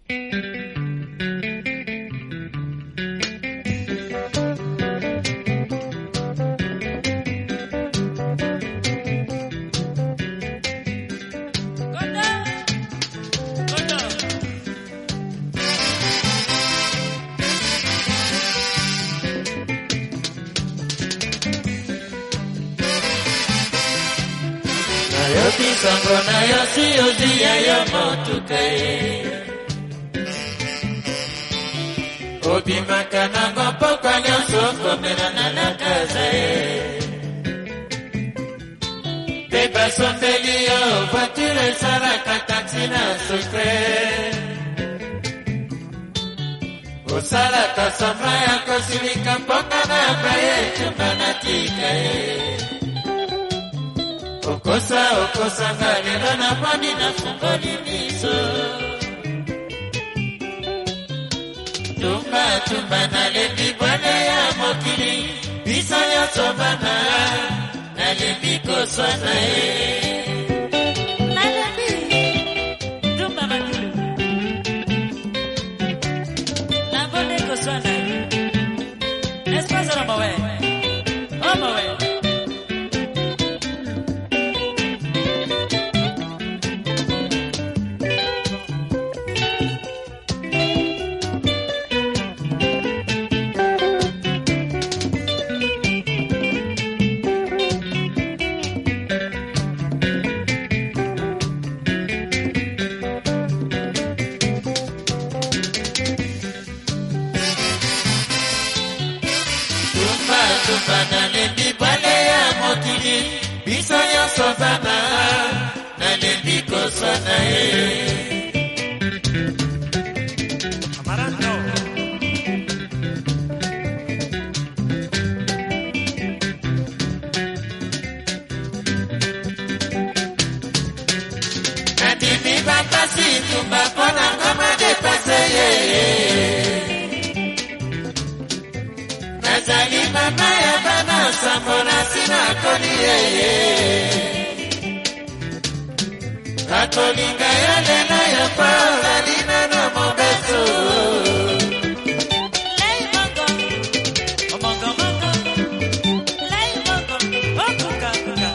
Sangona yosi ozia ya motukai Obi makana ngopo kwa nyoso komena nanakazae Beba sombelio voiture saraka taxi na sukre Osala kasama ya kosilika mpoka na baye chumba na tikae Okosa ngalelo na pani na fungoli miso Tumba na lebi bwane ya mokili Bisa ya sobana na lebi koswana Na lebi Tumba makilu Na bwane koswana Nespaza na mawe O mawe Tumba na lebi bwane ya mokili Bisa ya sobana na lebi koswana Amaranto Natimi bakasi tumba pona kama de paseye Nazali mama ya bana samona sina kolie Katolinga ya lena ya paula lina no mobeso Lei mongo Mongo mongo Lei mongo Okuka kuka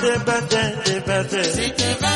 Si tu vas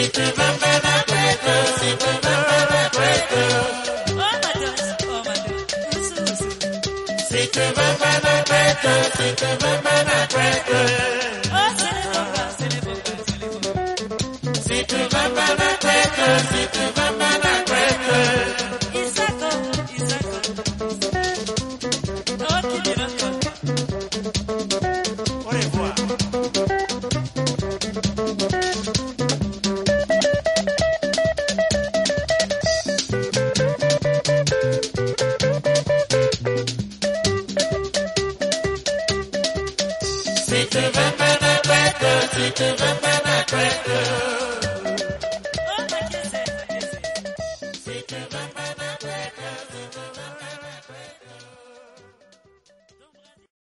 Si tu vas pas la Greco, si tu vas pas la Greco. Oh my gosh. Si tu vas pas la Greco, si tu vas pas la Greco. Oh, c'est les bonbons. Si tu vas pas la Greco, si tu vas pas la Greco. Isako. Oh, qui est encore. Au revoir. Si tu vas pas la Greco, si tu vas pas la Greco.